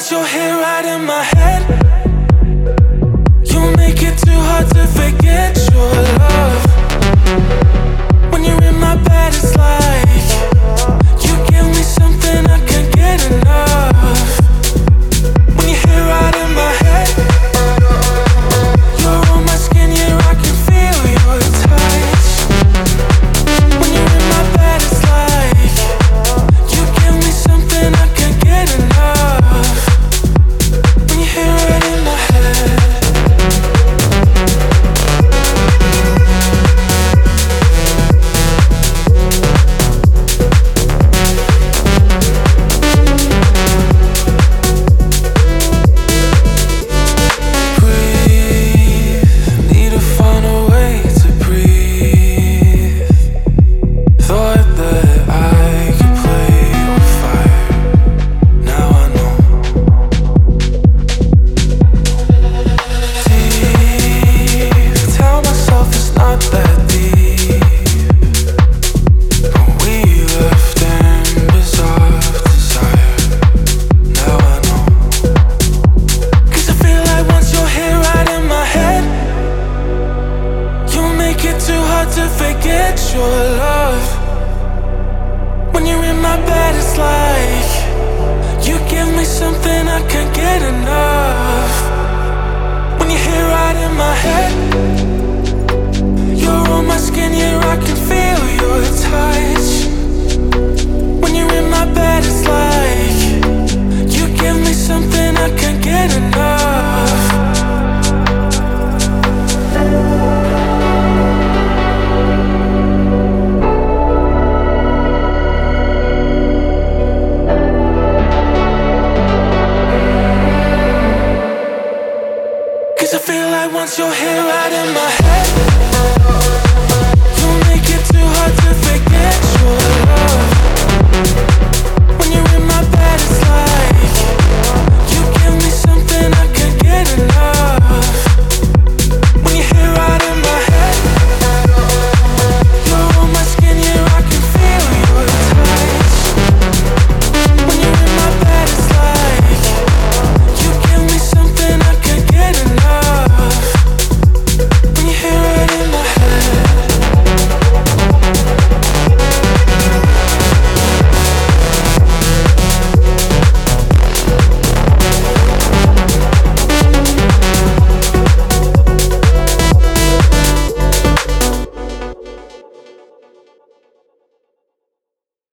once you're here right in my head, you make it too hard to forget your love. When you're in my bed, it's like you give me something I can't get enough. When you're here right in my head, you're on my skin, yeah, I can feel your touch. When you're in my bed, it's like you give me something I can't get enough. When you're here right in my head. To forget your love. When you're in my bed, it's like you give me something I can't get enough. When you're here right in my head, you're on my skin, yeah, I can feel your touch. When you're in my bed, it's like you give me something I can't get enough. I feel like once you're here right in my head,